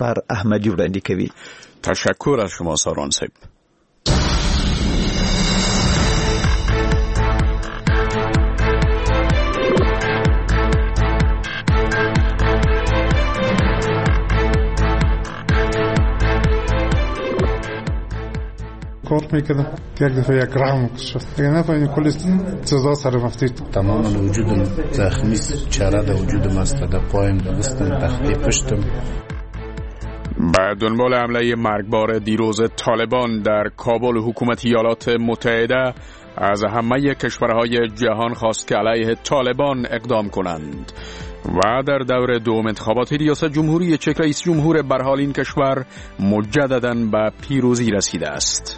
کشور احمدی وړاندې کوي. تشکر از شما ساران صاحب. کار میکردم یک دفعه یک رحم شد دیگه نفهمید کلی سزا سر مفتید تمام وجودم زخمی چهره در وجودم است در پایم در دستم تختی پشتم. به دنبال حمله مرگبار دیروز طالبان در کابل حکومت ایالات متحده از همه کشورهای جهان خواست که علیه طالبان اقدام کنند و در دور دوم انتخابات ریاست جمهوری چک رئیس جمهور به هر حال این کشور مجدداً به پیروزی رسیده است.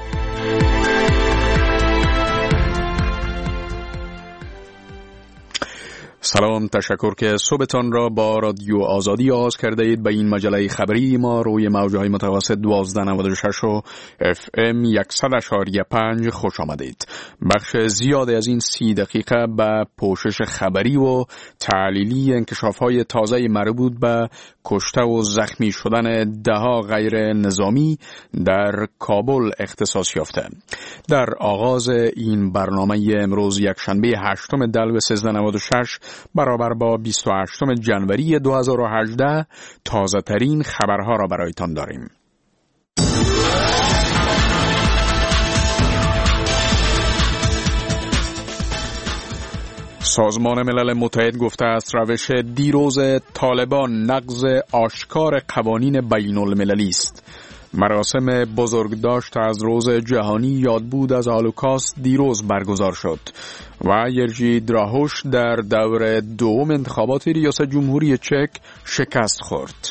سلام، تشکر که صبحتان را با رادیو آزادی آغاز کرده اید. به این مجله خبری ما روی موجهای متوسط 1296 و FM 100.5 خوش آمدید. بخش زیاد از این 30 دقیقه به پوشش خبری و تحلیلی انکشاف‌های تازه مربوط به کشته و زخمی شدن ده‌ها غیر نظامی در کابل اختصاص یافته. در آغاز این برنامه امروز یکشنبه 8 دلو 1396 برابر با 28 جنوری 2018 تازه ترین خبرها را برایتان داریم. سازمان ملل متحد گفته است روش دیروز طالبان نقض آشکار قوانین بین المللی است. مراسم بزرگداشت از روز جهانی یادبود از هولوکاست دیروز برگزار شد و یرجی دراهوش در دور دوم انتخابات ریاست جمهوری چک شکست خورد.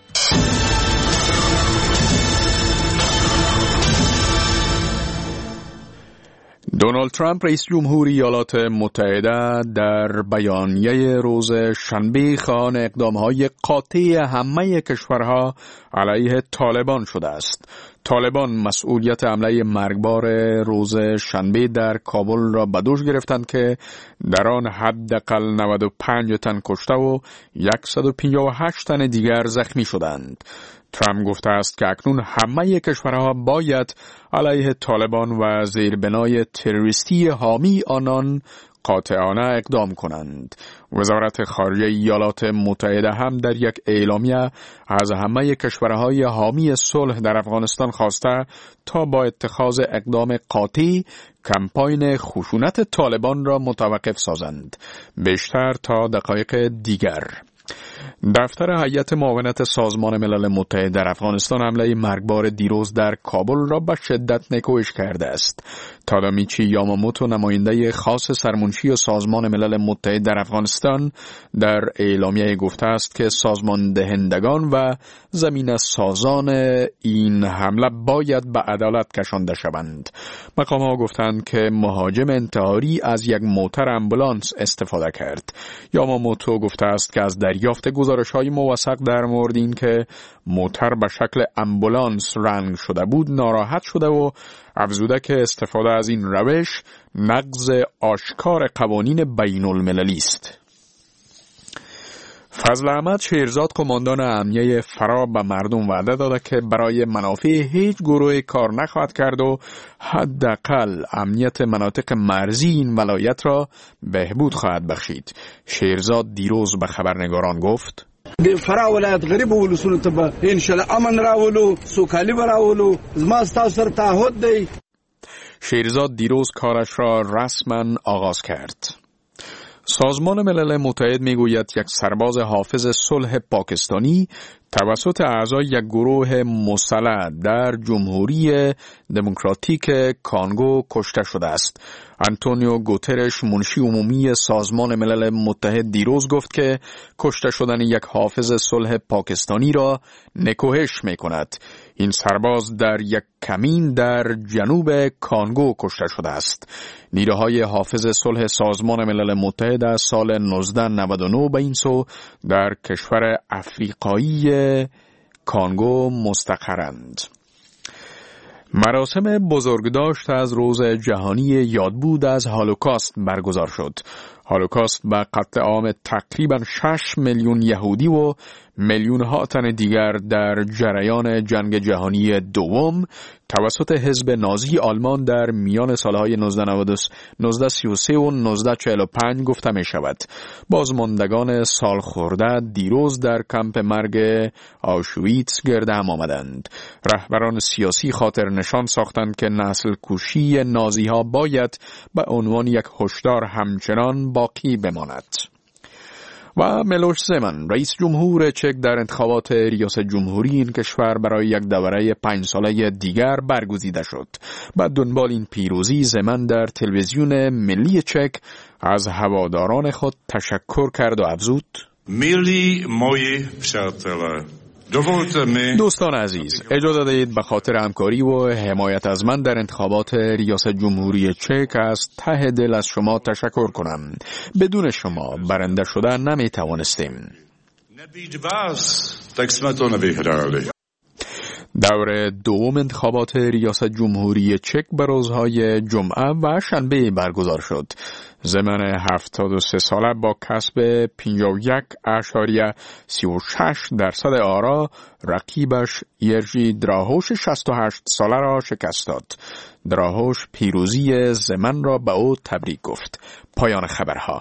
دونالد ترامپ رئیس جمهور ایالات متحده در بیانیه روز شنبه خواهان اقدام‌های قاطع همه کشورها علیه طالبان شده است. طالبان مسئولیت حمله مرگبار روز شنبه در کابل را به دوش گرفتند که در آن حداقل 95 تن کشته و 158 تن دیگر زخمی شدند. ترامپ گفته است که اکنون همه کشورها باید علیه طالبان و زیربنای تروریستی حامی آنان قاطعانه اقدام کنند. وزارت خارجه ایالات متحده هم در یک اعلامیه از همه کشورهای حامی صلح در افغانستان خواسته تا با اتخاذ اقدام قاطع کمپاین خشونت طالبان را متوقف سازند. بیشتر تا دقایق دیگر. دفتر هیئت معاونت سازمان ملل متحد در افغانستان حمله مرگبار دیروز در کابل را به شدت نکوهش کرده است. تادامیچی یاماموتو نماینده خاص سرمنشی و سازمان ملل متحد در افغانستان در اعلامیه گفته است که سازمان دهندگان و زمین سازان این حمله باید به عدالت کشانده شوند. مقام‌ها گفتند که مهاجم انتحاری از یک موتر آمبولانس استفاده کرد. یاماموتو گفته است که از دریافت گزارش‌های موثق در مورد این که موتر به شکل آمبولانس رنگ شده بود ناراحت شده و افزوده که استفاده از این روش نقض آشکار قوانین بین المللی است. فضل احمد شیرزاد قماندان امنیه فرا به مردم وعده داده که برای منافع هیچ گروهی کار نخواهد کرد و حداقل امنیت مناطق مرزی این ولایت را بهبود خواهد بخشید. شیرزاد دیروز به خبرنگاران گفت: د فرا ولایت غریب ولسونو ته به ان شاء الله امن راولو، سوکالی راولو. زما ستاسو سره تعهد دی. شیرزاد دیروز کارش را رسما آغاز کرد. سازمان ملل متحد میگوید یک سرباز حافظ صلح پاکستانی توسط اعضای یک گروه مسلح در جمهوری دموکراتیک کانگو کشته شده است. آنتونیو گوترش منشی عمومی سازمان ملل متحد دیروز گفت که کشته شدن یک حافظ صلح پاکستانی را نکوهش می‌کند. این سرباز در یک کمین در جنوب کانگو کشته شده است. نیروهای حافظ صلح سازمان ملل متحد از سال 1999 به این سو در کشور افریقایی کانگو مستقرند. مراسم بزرگداشت از روز جهانی یادبود از هولوکاست برگزار شد. هولوکاست به قتل عام تقریبا 6 میلیون یهودی و میلیون ها تن دیگر در جریان جنگ جهانی دوم توسط حزب نازی آلمان در میان سالهای 1933 و 1945 گفته می شود. بازماندگان سالخورده دیروز در کمپ مرگ آشویتس گرد هم آمدند. رهبران سیاسی خاطر نشان ساختند که نسل کشی نازی ها باید به عنوان یک هشدار همچنان باقی بماند. و میلوش زمن رئیس جمهور چک در انتخابات ریاست جمهوری این کشور برای یک دوره 5 ساله دیگر برگزیده شد. بعد دنبال این پیروزی زمن در تلویزیون ملی چک از هواداران خود تشکر کرد و افزود: Milí moji přátelé, دوستان عزیز، اجازه دهید به خاطر همکاری و حمایت از من در انتخابات ریاست جمهوری چک از ته دل از شما تشکر کنم. بدون شما برنده شدن نمی توانستیم. nebýt vás, tak jsme to nevyhráli. دور دوم انتخابات ریاست جمهوری چک به روزهای جمعه و شنبه برگزار شد. زمن 73 ساله با کسب 51.36% آرا رقیبش یرژی دراهوش 68 ساله را شکست داد. دراهوش پیروزی زمن را به او تبریک گفت. پایان خبرها.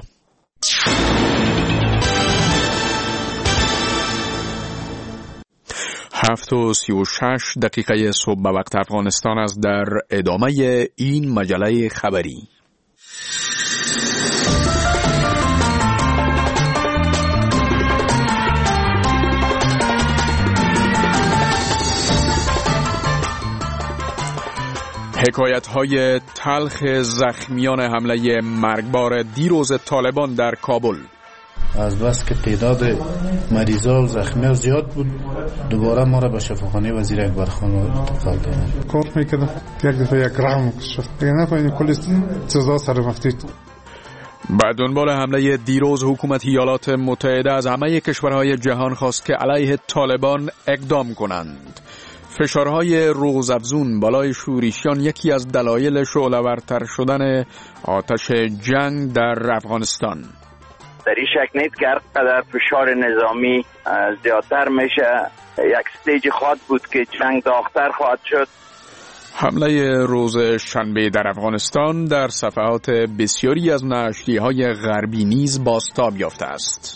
7:36 صبح به وقت افغانستان است. در ادامه این مجله خبری حکایت‌های تلخ زخمیان حمله مرگبار دیروز طالبان در کابل. از بس که تعداد مریضا و زخمی‌ها زیاد بود، دوباره ما را به شفاخانه وزیر اکبر خان انتقال دادند. کار میکردم یک دفعه یک رحم شد. دیگه نفهمیدم کلی سزا سر رفتید. بعد دنبال حمله دیروز حکومت ایالات متحده از همه کشورهای جهان خواست که علیه طالبان اقدام کنند. فشارهای روزافزون بالای شورشیان یکی از دلایل شعله‌ورتر شدن آتش جنگ در افغانستان. در این شک نیست که هرقدر فشار نظامی زیادتر میشه یک استیج خواهد بود که جنگ داغ‌تر خواهد شد. حمله روز شنبه در افغانستان در صفحات بسیاری از نشریه‌های غربی نیز بازتاب یافته است.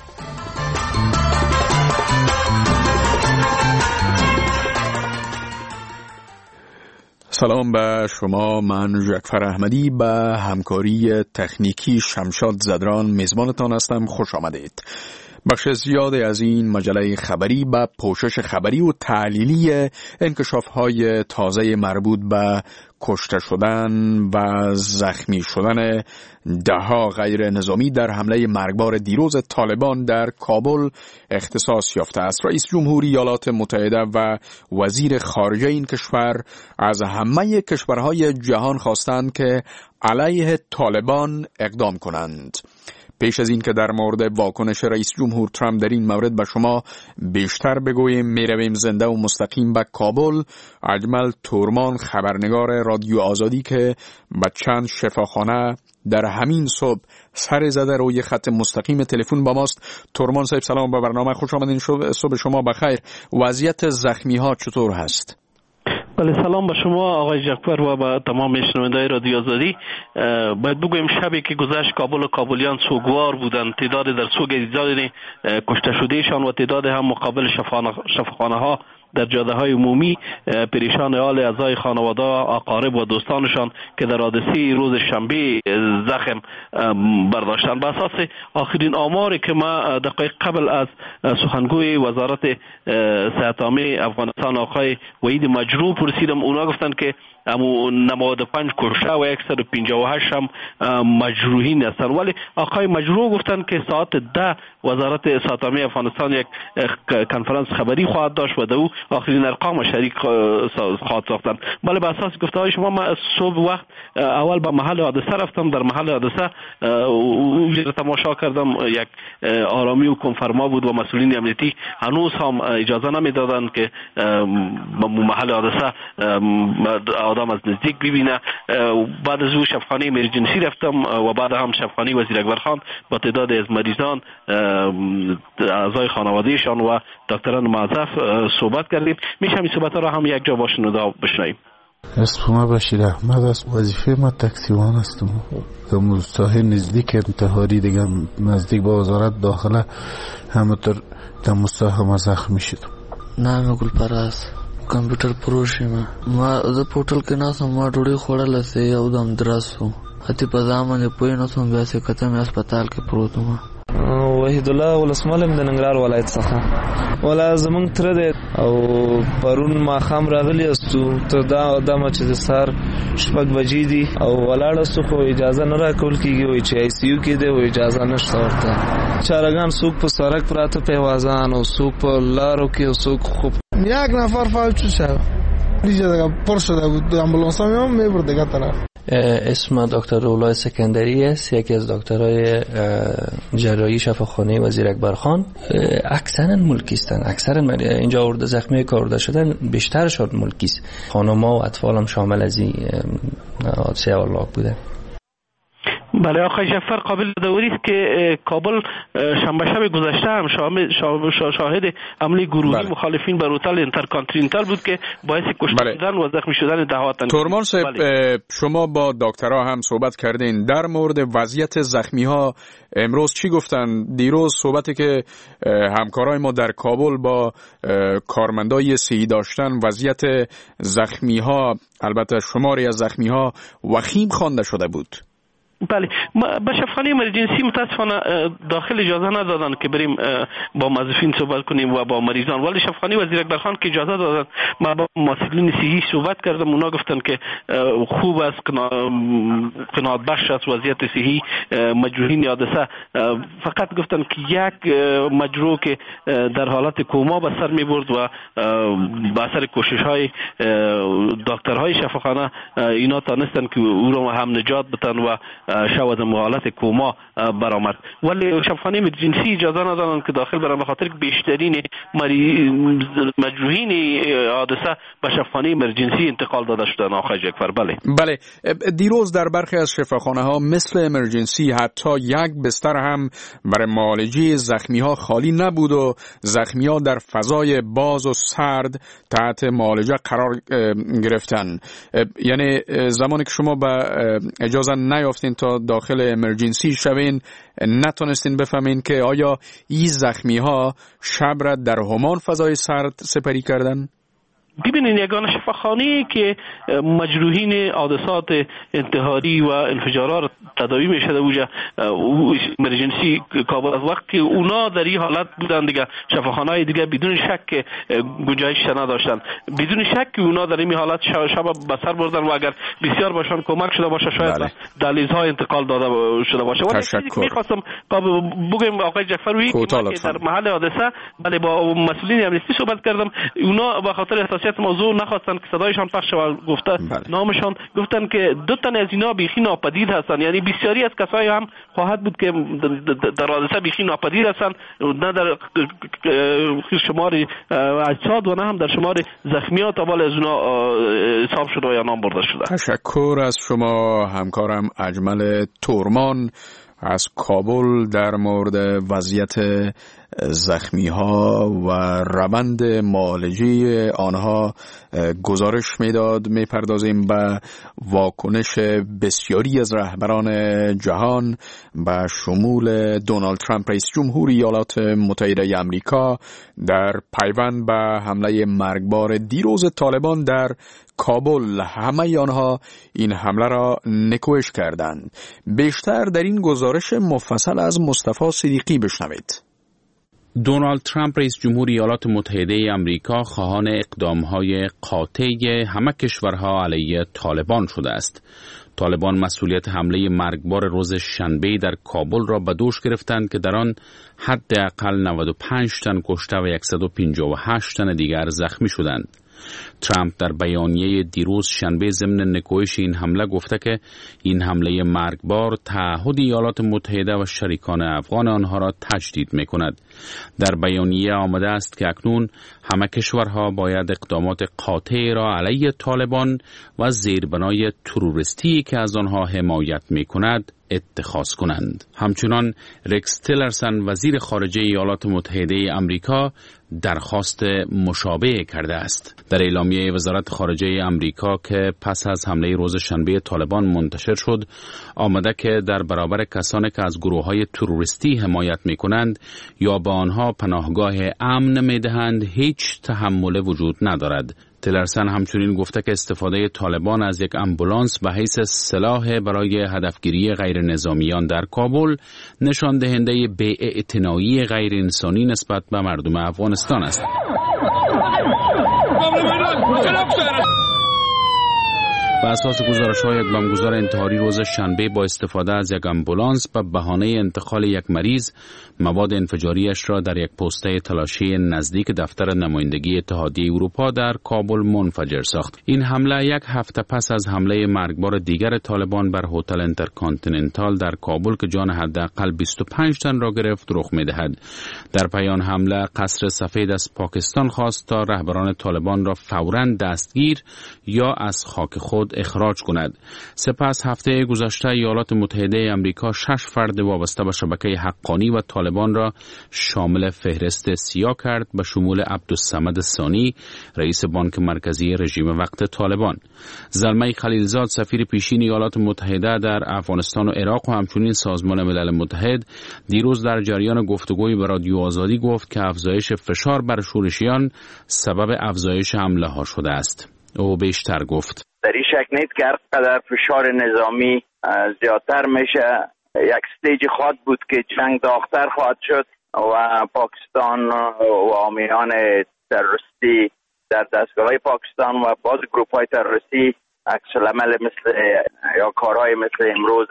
سلام به شما، من جعفر احمدی به همکاری تکنیکی شمشاد زدران میزبانتان هستم. خوش آمدید. بخش زیادی از این مجله خبری به پوشش خبری و تحلیلی انکشاف‌های تازه مربوط به کشته شدن و زخمی شدن دهها غیر نظامی در حمله مرگبار دیروز طالبان در کابل اختصاص یافته است. رئیس جمهور ایالات متحده و وزیر خارجه این کشور از همه کشورهای جهان خواستند که علیه طالبان اقدام کنند. پیش از این که در مورد واکنش رئیس جمهور ترامپ در این مورد به شما بیشتر بگوییم، میرویم زنده و مستقیم به کابل. اجمل تورمان، خبرنگار رادیو آزادی که به چند شفاخانه در همین صبح سر زده روی خط مستقیم تلفن با ماست. تورمان صاحب سلام به برنامه، خوش آمدین. صبح شما بخیر. وضعیت زخمی ها چطور هست؟ بله، سلام به شما آقای جعفر و به تمام شنوندگان رادیو آزادی. باید بگویم شبی که گذشت کابل و کابلیان سوگوار بودند. تعداد در سوگ زیادی کشته شدهشان و تعداد هم مقابل شفاخانه ها در جاده های عمومی پریشان حال اعضای خانواده، اقارب و دوستانشان که در حادثه روز شنبه زخم برداشتند. بر اساس آخرین آماری که ما دقایق قبل از سخنگوی وزارت صحت عامه افغانستان آقای وحید مجروح پرسیدم، اونا گفتند که 95 کشته و 158 هم مجروحین هستند. ولی آقای مجروح گفتند که ساعت 10 وزارت ساتامی افغانستان یک کنفرانس خبری خواهد داشت و در او آخرین ارقام شریک خواهد ساختن. بله، به اساس گفته‌های شما من صبح وقت اول به محل حادثه رفتم. در محل حادثه اونجا تماشا کردم، یک آرامی و کنفرما بود و مسئولین امنیتی هنوز هم اجازه نمیدادند که محل حادثه آدم از نزدیک ببینه. بعد از او شفاخانه امرجنسی رفتم و بعد هم شفاخانه وزیر اکبرخان با تعداد از مریضان، اعضای خانوادهشان و دکتران موظف صحبت کردیم. میشه این صحبت را هم یک جا با شنونده بشنویم. اسم ما بشیر احمد است. وظیفه ما تاکسیوان هستم. در ساحه نزدیک انتحاری دیگه نزدیک با وزارت داخله همونطور در مستحق ما زخمی شدم. نام گل پرست کمپیوټر پروش ما زه پورټل کې ناسم ما ډوډۍ خوړله سه یو دم درس وم حتی په ځان باندې پوه نه سوم بیا چې کته مې هسپتال کې پروت وم. وحید الله ولسمالم د ننګرهار ولایت څخه ولا زمونږ تر دی او پرون ماښام راغلی استو ته دا دمه چې د سهار 6 بجې دي او ولاړ استو خو اجازه نه راکول کېږي وایي چې آی سی یو کې دی او اجازه نشته ورته. چارهګان څوک په سړک پراته پیوازان او څوک په لارو کې او څوک خوب یک نفر فوت شد دیگه پر شده بود. امبولانس هم میبرد دیگه طرف. اسم دکتر رولای سکندری است، یکی از دکترای جراحی شفاخانه وزیر اکبرخان. اکثرا ملکی هستند. اکثرا اینجا آورده زخمی که آورده شدن بیشترشون ملکی است. خانم‌ها و اطفال هم شامل از این حادثه هلاک بودند. بله آقای جعفر، قابل دوری است که کابل شنبه شب گذشته هم شاهد حمله گروهی مخالفین بر هتل اینترکانتیننتال بود که باعث کشته شدن و زخمی شدن دهات تن. تورمان صاحب، شما با دکترها هم صحبت کردین در مورد وضعیت زخمی ها امروز چی گفتن؟ دیروز صحبتی که همکارای ما در کابل با کارمندای صحی داشتن، وضعیت زخمی ها، البته شماری از زخمی ها وخیم خوانده شده بود. بله، به شفاخانه امرجنسی متاسفانه داخل اجازه ندادن که بریم با موظفین صحبت کنیم و با مریضان، ولی شفاخانه وزیر اکبرخان که اجازه دادن ما با مسئولین صحی صحبت کردم. اونا گفتن که خوب است، قناعت بخش است وضعیت صحی مجروحین حادثه. فقط گفتن که یک مجروح که در حالت کوما به سر می برد و با اثر کوشش های دکترهای شفاخانه اینا تانستن که او را هم نجات بدن و شواهد حالت کوما برآمد، ولی شفاخانه امرجنسی اجازه ندادن که داخل برن به خاطر که بیشترین مجروحین حادثه به شفاخانه امرجنسی انتقال داده شدن. آقای جعفر بله، دیروز در برخی از شفاخانه ها مثل امرجنسی حتی یک بستر هم برای معالجه زخمی ها خالی نبود و زخمی ها در فضای باز و سرد تحت معالجه قرار گرفتن. یعنی زمانی که شما به اجازه نیافتین تا داخل امرجنسی شوین، نتونستین بفهمین که آیا این زخمی ها شب را در همان فضای سرد سپری کردن؟ ببینید، یگانه شفاخانه‌ای که مجروحین حادثات انتحاری و انفجارات تداوی میشده اونجا امرجنسی کابل، از وقت که اونا در این حالت بودن دیگه شفاخانه‌های دیگه بدون شک گنجایش نداشتن. بدون شک اونا در این حالت شب به سر بردن و اگر بسیار باشن کمک شده باشه شاید دهلیزهای انتقال داده شده باشه. ولی می‌خواستم بگم آقای جعفری که در محل حادثه بله با مسئولین امنیتی صحبت کردم. اونا به خاطر موضوع نخواستن که صدایشان پخش و گفته نامشان، گفتن که دو تن از اینا بیخی ناپدید هستن. یعنی بسیاری از کسایی هم خواهد بود که در حادثه بیخی ناپدید هستن، نه در شمار اجساد و نه هم در شمار زخمیات اول از اونا حساب شده و یا نام برده شده. تشکر از شما همکارم اجمل تورمان از کابل در مورد وضعیت زخمی ها و روند معالجه آنها گزارش میداد. میپردازیم به واکنش بسیاری از رهبران جهان به شمول دونالد ترامپ رئیس جمهوری ایالات متحده آمریکا در پیوند به حمله مرگبار دیروز طالبان در کابل. همه آنها این حمله را نکوهش کردند. بیشتر در این گزارش مفصل از مصطفی صدیقی بشنوید. دونالد ترامپ رئیس جمهور ایالات متحده آمریکا خواهان اقدام‌های قاطع همه کشورها علیه طالبان شده است. طالبان مسئولیت حمله مرگبار روز شنبه در کابل را به دوش گرفتند که در آن حداقل 95 تن کشته و 158 تن دیگر زخمی شدند. ترامپ در بیانیه دیروز شنبه ضمن نکوهش این حمله گفته که این حمله مرگبار تعهد ایالات متحده و شریکان افغان آنها را تجدید می‌کند. در بیانیه آمده است که اکنون همه کشورها باید اقدامات قاطع را علیه طالبان و زیربنای تروریستی که از آنها حمایت می‌کند اتخاذ کنند. همچنان رکس تیلرسن وزیر خارجه ایالات متحده آمریکا درخواست مشابه کرده است. در اعلامیه وزارت خارجه آمریکا که پس از حمله روز شنبه طالبان منتشر شد آمده که در برابر کسانی که از گروه‌های تروریستی حمایت می‌کنند یا به آنها پناهگاه امن می‌دهند هیچ تحمل وجود ندارد. تیلرسن همچنین گفته که استفاده طالبان از یک آمبولانس به حیث سلاح برای هدفگیری غیر نظامیان در کابل نشان دهنده بی‌اعتنایی غیر انسانی نسبت به مردم افغانستان است. بر اساس گزارش‌های یک بمبگذار انتحاری روز شنبه با استفاده از یک آمبولانس به بهانه انتقال یک مریض مواد انفجاریش را در یک پوسته تلاشی نزدیک دفتر نمایندگی اتحادیه اروپا در کابل منفجر ساخت. این حمله یک هفته پس از حمله مرگبار دیگر طالبان بر هتل اینترکانتیننتال در کابل که جان حداقل 25 تن را گرفت رخ می‌دهد. در پایان حمله قصر سفید از پاکستان خواست تا رهبران طالبان را فوراً دستگیر یا از خاک خود اخراج کند. سپس هفته گذشته ایالات متحده آمریکا 6 فرد وابسته به شبکه حقانی و طالبان را شامل فهرست سیاه کرد به شمول عبدالصمد ثانی رئیس بانک مرکزی رژیم وقت طالبان. زلمه خلیلزاد سفیر پیشین ایالات متحده در افغانستان و عراق و همچنین سازمان ملل متحد دیروز در جریان گفتگوی به رادیو آزادی گفت که افزایش فشار بر شورشیان سبب افزایش حمله ها شده است. او بیشتر گفت در این شک نیست که هرقدر فشار نظامی زیادتر میشه یک استیج خواهد بود که جنگ داغ‌تر خواهد شد و پاکستان و حامیان تروریستی در دستگاه‌های پاکستان و بعض گروپ‌های تروریستی عکس العمل مثل یا کارهای مثل امروز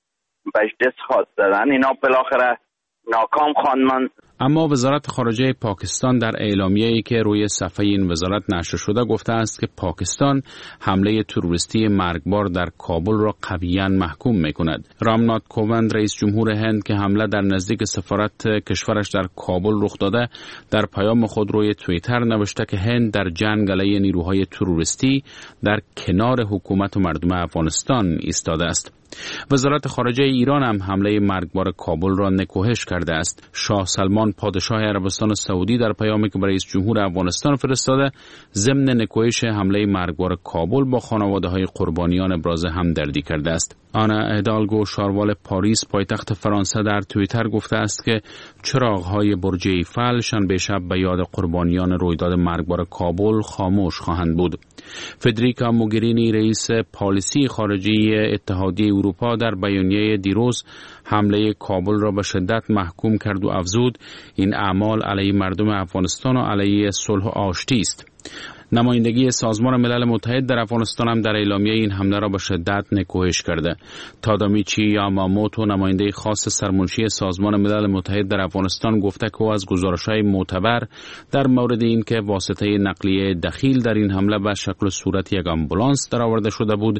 بهش دست خواهد زدن. اینا بالاخره ناکام خواهند. اما وزارت خارجه پاکستان در اعلامیه‌ای که روی صفحه این وزارت نشر شده گفته است که پاکستان حمله تروریستی مرگبار در کابل را قویاً محکوم می‌کند. رامنات کووند رئیس جمهور هند که حمله در نزدیک سفارت کشورش در کابل رخ داده در پیام خود روی توییتر نوشته که هند در جنگ علیه نیروهای تروریستی در کنار حکومت و مردم افغانستان ایستاده است. وزارت خارجه ایران هم حمله مرگبار کابل را نکوهش کرده است. شاه سلمان پادشاه عربستان سعودی در پیامی که برای رئیس جمهور افغانستان فرستاده ضمن نکوهش حمله مرگبار کابل با خانواده‌های قربانیان ابراز همدردی کرده است. آنا هیدالگو شاروال پاریس پایتخت فرانسه در توییتر گفته است که چراغ‌های برج ایفل شنبه شب به یاد قربانیان رویداد مرگبار کابل خاموش خواهند بود. فدریکا موگرینی رئیس پالیسی خارجی اتحادیه اروپا در بیانیه دیروز حمله کابل را به شدت محکوم کرد و افزود این اعمال علیه مردم افغانستان و علیه صلح و آشتی است. نمایندگی سازمان ملل متحد در افغانستان هم در اعلامیه این حمله را به شدت نکوهش کرده. تادامیچی یاماموتو نماینده خاص سرمنشی سازمان ملل متحد در افغانستان گفته که او از گزارش‌های معتبر در مورد این که واسطه نقلیه دخیل در این حمله به شکل صورت یک آمبولانس درآورده شده بود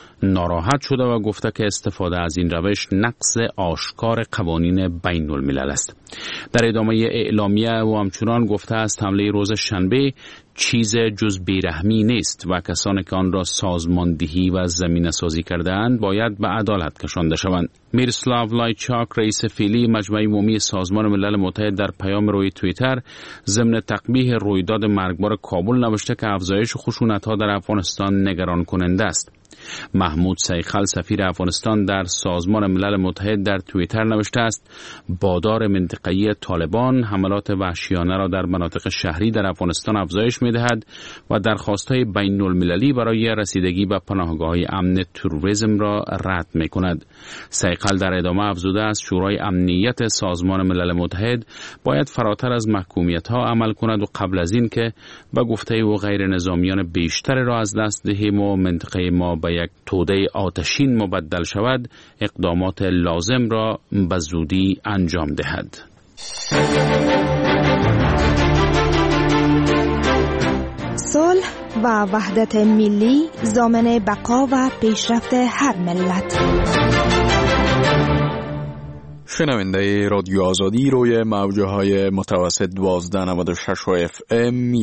ناراحت شده و گفته که استفاده از این روش نقض آشکار قوانین بین الملل است. در ادامه اعلامیه او همچنان گفته است حمله روز شنبه چیز جز بیرحمی نیست و کسانی که آن را سازماندهی و زمینه سازی کرده اند باید به عدالت کشانده شوند. میرسلاو لایچاک رئیس فعلی مجمع عمومی سازمان ملل متحد در پیام روی توییتر ضمن تقبیح رویداد مرگبار کابل نوشته که افزایش خشونت‌ها در افغانستان نگران کننده است. محمود سیخل سفیر افغانستان در سازمان ملل متحد در توییتر نوشته است بادار منطقه‌ای طالبان حملات وحشیانه را در مناطق شهری در افغانستان افزایش می‌دهد و درخواست‌های بین‌المللی برای رسیدگی به پناهگاه‌های امن تروریسم را رد می‌کند. سیخل در ادامه افزوده است شورای امنیت سازمان ملل متحد باید فراتر از محکومیت‌ها عمل کند و قبل از این که به گفته او غیر نظامیان بیشتر را از دست دهیم و منطقه ما به یک توده آتشین مبدل شود اقدامات لازم را به زودی انجام دهد. صلح و وحدت ملی ضامن بقا و پیشرفت هر ملت. شنونده رادیو آزادی روی موجه‌های متوسط 1296 FM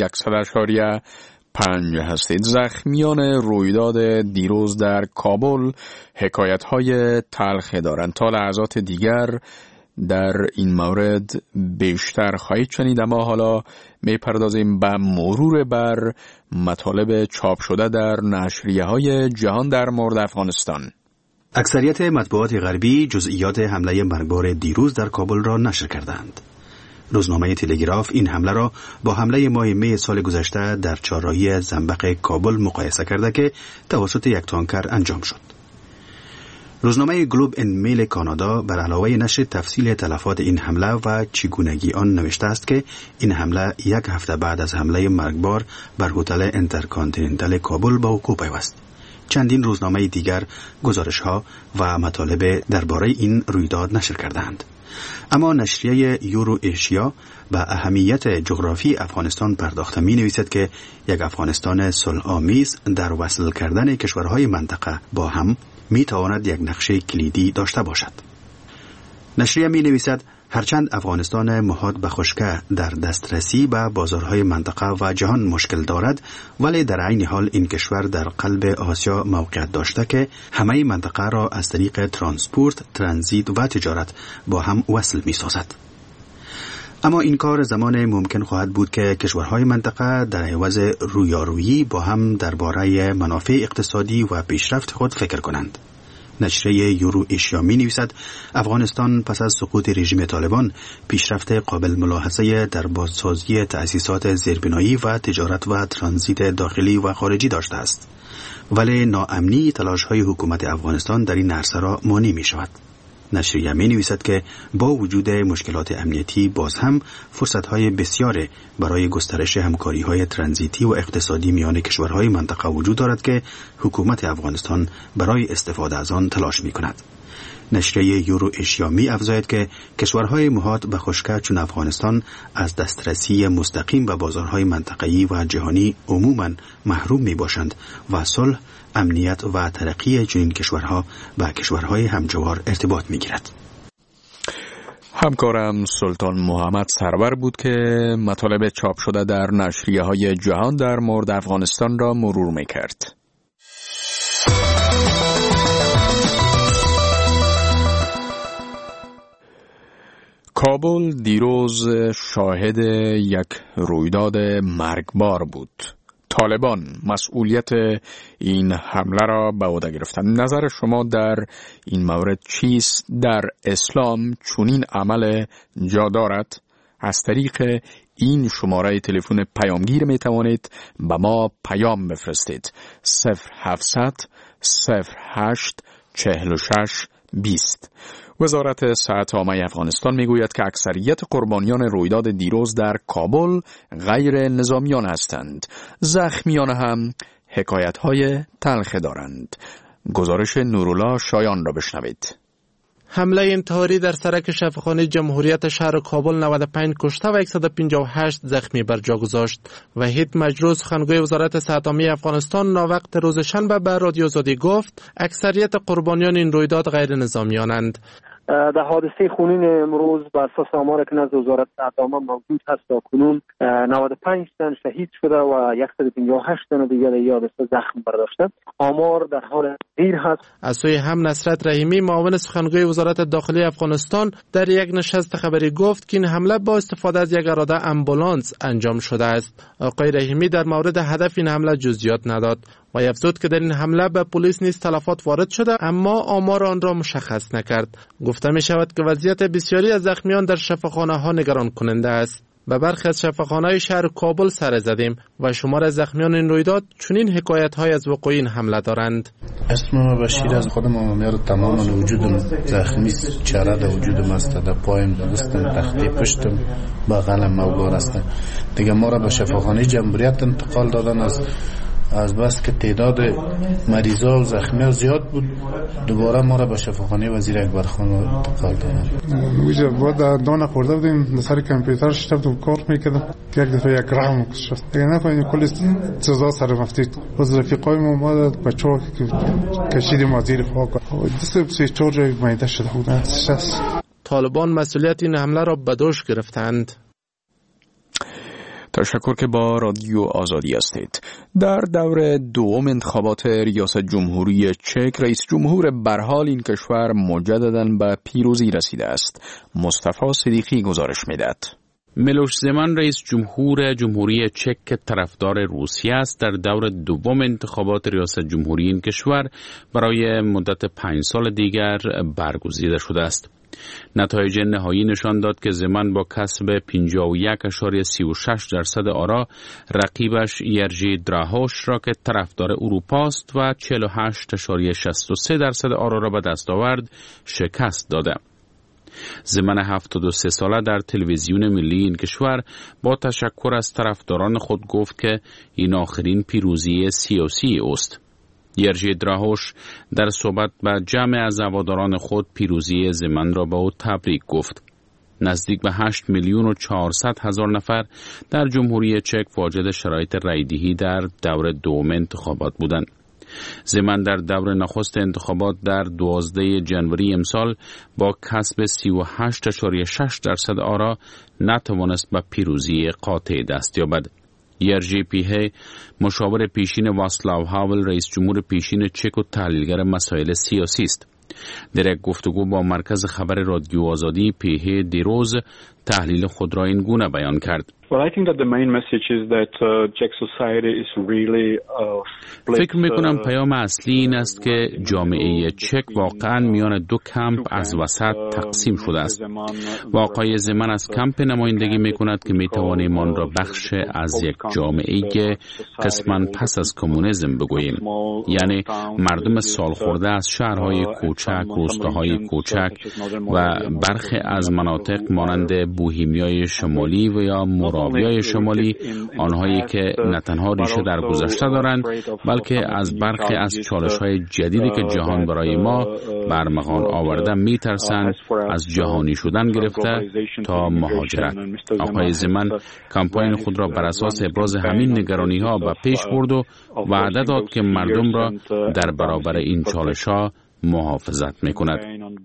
100.5 هستید. زخمیان رویداد دیروز در کابل حکایت‌های تلخی دارند. تا لحظات دیگر در این مورد بیشتر خواهید شنید، اما حالا میپردازیم به مرور بر مطالب چاپ شده در نشریه‌های جهان در مورد افغانستان. اکثریت مطبوعات غربی جزئیات حمله مرگبار دیروز در کابل را نشر کردند. روزنامه تلگراف این حمله را با حمله ماه می سال گذشته در چهارراهی زنبق کابل مقایسه کرده که توسط یک تانکر انجام شد. روزنامه گلوب ان میل کانادا بر علاوه نشر تفصیل تلفات این حمله و چگونگی آن نوشته است که این حمله یک هفته بعد از حمله مرگبار بر هتل انترکانتیننتال کابل به وقوع پیوست. چندین روزنامه دیگر گزارش‌ها و مطالب درباره این رویداد نشر کردند. اما نشریه یورو ایشیا به اهمیت جغرافی افغانستان پرداخته می نویسد که یک افغانستان صلح‌آمیز در وصل کردن کشورهای منطقه با هم می تواند یک نقشه کلیدی داشته باشد. نشریه می نویسد هرچند افغانستان محاط به خشکی در دسترسی به بازارهای منطقه و جهان مشکل دارد، ولی در عین حال این کشور در قلب آسیا موقعیت داشته که همه منطقه را از طریق ترانسپورت، ترانزیت و تجارت با هم وصل می سازد. اما این کار زمان ممکن خواهد بود که کشورهای منطقه در عوض رویارویی با هم درباره منافع اقتصادی و پیشرفت خود فکر کنند. نشریه یورو ایشیا می نویسد افغانستان پس از سقوط رژیم طالبان پیشرفت قابل ملاحظه در بازسازی تأسیسات زیربنایی و تجارت و ترانزیت داخلی و خارجی داشته است، ولی ناامنی تلاش‌های حکومت افغانستان در این عرصه را مانع می شود. نشریه می نویسد که با وجود مشکلات امنیتی باز هم فرصت‌های بسیار برای گسترش همکاری‌های ترانزیتی و اقتصادی میان کشورهای منطقه وجود دارد که حکومت افغانستان برای استفاده از آن تلاش می‌کند. نشریه یورو ایشیا می افزاید که کشورهای محاط به خشکی چون افغانستان از دسترسی مستقیم به بازارهای منطقه‌ای و جهانی عموماً محروم می باشند و صلح، امنیت و ترقی چنین کشورها با کشورهای همجوار ارتباط می گیرد. همکارم سلطان محمد سرور بود که مطالب چاپ شده در نشریه‌های جهان در مورد افغانستان را مرور می کرد. کابل دیروز شاهد یک رویداد مرگبار بود. طالبان مسئولیت این حمله را به عهده گرفتند. نظر شما در این مورد چیست؟ در اسلام چنین عمل جا دارد؟ از طریق این شماره تلفن پیامگیر می توانید به ما پیام بفرستید. 0700 08 46 20. وزارت صحت عامه افغانستان میگوید که اکثریت قربانیان رویداد دیروز در کابل غیر نظامیان هستند. زخمیان هم حکایت‌های تلخی دارند. گزارش نورالله شایان را بشنوید. حمله انتحاری در سرک شفاخانه جمهوریت شهر کابل 95 کشته و 158 زخمی بر جا گذاشت. وحید مجروح سخنگوی وزارت صحت عامه افغانستان ناوقت روز شنبه به رادیو آزادی گفت اکثریت قربانیان این رویداد غیر نظامیانند. در حادثه خونین امروز بر اساس آماری که نزد وزارت دامه موجود هست تا کنون 95 تن شهید شده و 158 تن دیگر یا زخم برداشته. آمار در حال زیر هست. از سوی هم نصرت رحیمی معاون سخنگوی وزارت داخلی افغانستان در یک نشست خبری گفت که این حمله با استفاده از یک اراده امبولانس انجام شده است. آقای رحیمی در مورد هدف این حمله جزئیات نداد و افزود که در این حمله به پلیس نیز تلفات وارد شده اما آمار آن را مشخص نکرد. گفته می شود که وضعیت بسیاری از زخمیان در شفاخانه ها نگران کننده است. به برخی از شفاخانه‌های شهر کابل سر زدیم و شمار از زخمیان این رویداد چنین حکایت‌های از وقوع این حمله دارند. اسم ما بشیر از خودم آمیار تماما وجودم زخمی چهره در وجودم است، در پایم در دستم تختی پشتم بغلم موگار است. دیگه ما را به شفاخانه جمهوریت انتقال دادن از بس که تعداد مریضا و زخمی‌ها زیاد بود دوباره ما را به شفاخانه وزیر اکبرخان انتقال دادن. ویژه بعد دانه خورده بودیم سر کامپیوتر شدم کار میکردم یک دفعه یک رحم شد دیگه نفهمیدیم کلی سزا سر مفتید از رفیقای ما بچه‌ها که کشیدیم از زیر خاک دست 34 جای معده شده بودن. طالبان مسئولیت این حمله را به دوش گرفتند. تشکر که با رادیو آزادی هستید. در دور دوم انتخابات ریاست جمهوری چک رئیس جمهور برحال این کشور مجدداً به پیروزی رسیده است. مصطفی صدیقی گزارش می‌دهد. میلوش زمان رئیس جمهور جمهوری چک که طرفدار روسیه است در دور دوم انتخابات ریاست جمهوری این کشور برای مدت 5 سال دیگر برگزیده شده است. نتایج نهایی نشان داد که زمان با کسب 51.36% آرا رقیبش یرژی دراهوش را که طرفدار اروپا است و 48.63% آرا را به دست آورد شکست داده. زمان 73 ساله در تلویزیون ملی این کشور با تشکر از طرفداران خود گفت که این آخرین پیروزی سیاسی است. یرژی دراهوش در صحبت با جمع از هواداران خود پیروزی زمان را به او تبریک گفت. نزدیک به 8,400,000 نفر در جمهوری چک واجد شرایط رایدهی در دور دوم انتخابات بودند. زمان در دور نخست انتخابات در 12 جنوری امسال با کسب 38.6% آرا نتوانست به پیروزی قاطع دست یابد. یرژی پیهی مشاور پیشین واسلاو هاول رئیس جمهور پیشین چک و تحلیلگر مسائل سیاسی است. در یک گفتگو با مرکز خبر رادیو آزادی پیهی دیروز تحلیل خود را این گونه بیان کرد. فکر میکنم پیام اصلی این است که جامعه چک واقعا میان دو کمپ از وسط تقسیم شده است و آقای زمان از کمپ نمایندگی میکند که میتوانیم آن را بخش از یک جامعه قسماً پس از کمونیسم بگوییم، یعنی مردم سالخورده از شهرهای کوچک، روستاهای کوچک و برخی از مناطق مانند بوهیمیای شمالی و یا موراویای شمالی، آنهایی که نه تنها ریشه در گذشته دارند بلکه از برخی از چالش‌های جدیدی که جهان برای ما برمغان آورده میترسند، از جهانی شدن گرفته تا مهاجرت. آقای زمان کمپاین خود را بر اساس ابراز همین نگرانی‌ها به پیش برد و وعده داد که مردم را در برابر این چالش‌ها محافظت می‌کند.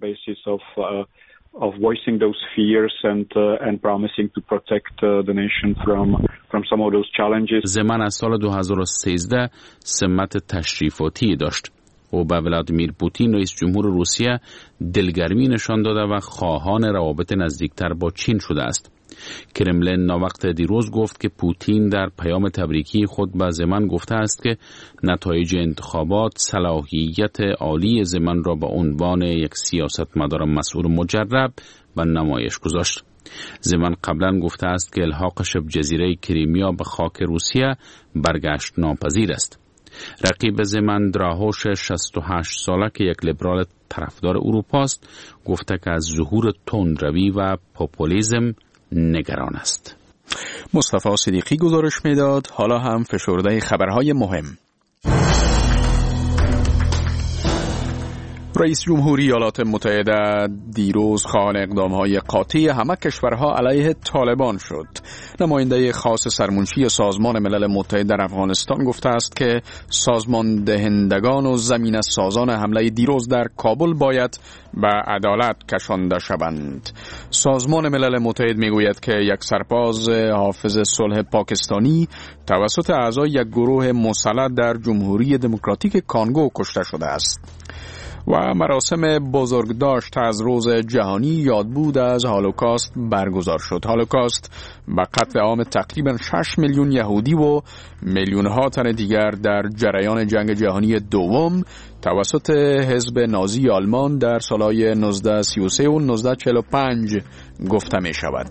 of voicing those fears and promising to protect the nation from some of those challenges. زمان از سال 2013 سمت تشریفاتی داشت. او به ولادیمیر پوتین رئیس جمهور روسیه دلگرمی نشان داده و خواهان روابط نزدیکتر با چین شده است. کرملین ناوقت دیروز گفت که پوتین در پیام تبریکی خود به زمان گفته است که نتایج انتخابات صلاحیت عالی زمان را به عنوان یک سیاستمدار مسئول مجرب به نمایش گذاشت. زمان قبلا گفته است که الحاق شبه جزیره کریمیا به خاک روسیه برگشت ناپذیر است. رقیب زمان دراهوش 68 ساله که یک لیبرال طرفدار اروپا است گفته که از ظهور تندروی و پاپولیسم نگران است. مصطفی صدیقی گزارش میداد. حالا هم فشرده خبرهای مهم. رئیس جمهوری ایالات متحده دیروز خواهان اقدام‌های قاطع همه کشورها علیه طالبان شد. نماینده خاص سرمنشی سازمان ملل متحد در افغانستان گفته است که سازمان دهندگان و زمینه‌سازان حمله دیروز در کابل باید به عدالت کشانده شوند. سازمان ملل متحد میگوید که یک سرباز حافظ صلح پاکستانی توسط اعضای یک گروه مسلح در جمهوری دموکراتیک کانگو کشته شده است. و مراسم بزرگداشت از روز جهانی یادبود از هولوکاست برگزار شد. هولوکاست به قتل عام تقریبا 6 میلیون یهودی و میلیون ها تن دیگر در جریان جنگ جهانی دوم توسط حزب نازی آلمان در سالهای 1933 و 1945 گفته می شود.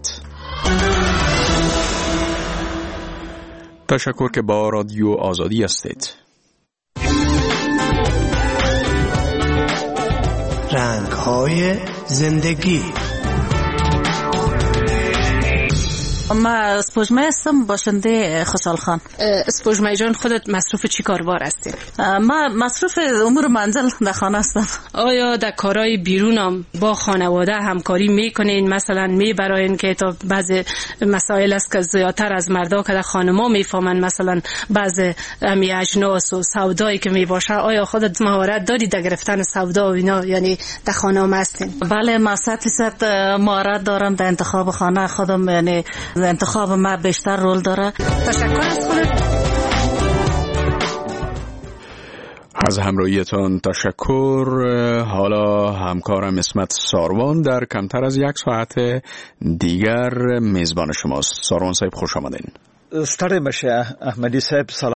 تشکر که با رادیو آزادی هستید. رنگ‌های زندگی. ما اسپوجمه هستم، باشنده خوشحال خان. اسپوجمه جان، خودت مصروف چی کاربار هستی؟ ما مصروف امور منزل در خانه هستم. آیا در کارهای بیرونم با خانواده همکاری میکنین؟ مثلا میبراین که تا بعض مسائل است که زیادتر از مردا که در خانما میفهمن، مثلا بعض امی اجناس و سودایی که میباشه، آیا خودت مهارت داری در گرفتن سودا و اینا، یعنی در خانه هم هستین؟ بله، ما 100% مهارت دارم در انتخاب خانه خودم، یعنی انتخاب ما بیشتر رول داره. تشکر از خودت. از همراهیتان تشکر. حالا همکارم اسمت ساروان در کمتر از یک ساعت دیگر میزبان شماست. ساروان صاحب خوش آمدین. ستاره باشه احمدی صاحب.